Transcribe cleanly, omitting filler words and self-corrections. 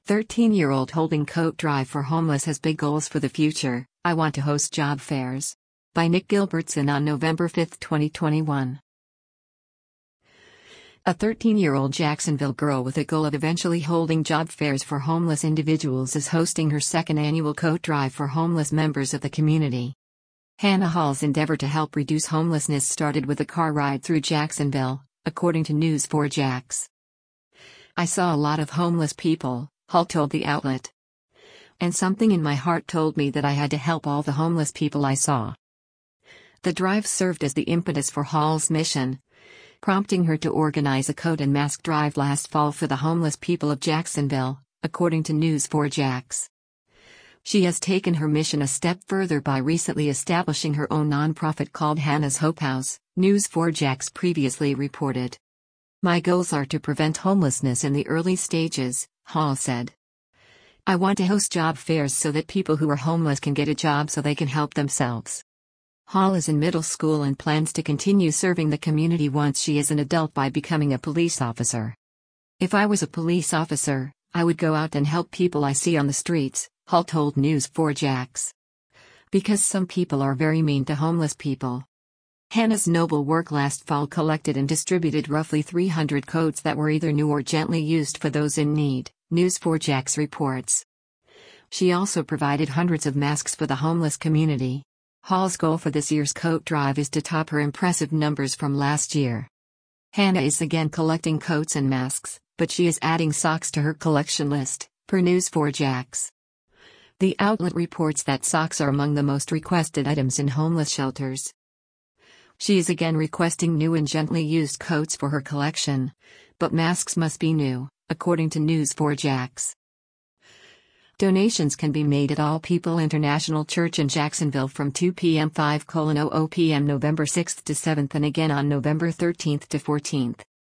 13-year-old holding coat drive for homeless has big goals for the future. I want to host job fairs. By Nick Gilbertson on November 5, 2021. A 13-year-old Jacksonville girl with a goal of eventually holding job fairs for homeless individuals is hosting her second annual coat drive for homeless members of the community. Hannah Hall's endeavor to help reduce homelessness started with a car ride through Jacksonville, according to News4Jax. I saw a lot of homeless people, Hall told the outlet. And something in my heart told me that I had to help all the homeless people I saw. The drive served as the impetus for Hall's mission, prompting her to organize a coat and mask drive last fall for the homeless people of Jacksonville, according to News4Jax. She has taken her mission a step further by recently establishing her own nonprofit called Hannah's Hope House, News4Jax previously reported. My goals are to prevent homelessness in the early stages, Hall said. I want to host job fairs so that people who are homeless can get a job so they can help themselves. Hall is in middle school and plans to continue serving the community once she is an adult by becoming a police officer. If I was a police officer, I would go out and help people I see on the streets, Hall told News4Jax. Because some people are very mean to homeless people. Hannah's noble work last fall collected and distributed roughly 300 coats that were either new or gently used for those in need, News4Jax reports. She also provided hundreds of masks for the homeless community. Hall's goal for this year's coat drive is to top her impressive numbers from last year. Hannah is again collecting coats and masks, but she is adding socks to her collection list, per News4Jax. The outlet reports that socks are among the most requested items in homeless shelters. She is again requesting new and gently used coats for her collection, but masks must be new, according to News4Jax. Donations can be made at All People International Church in Jacksonville from 2 p.m. 5:00 p.m. November 6 to 7 and again on November 13 to 14.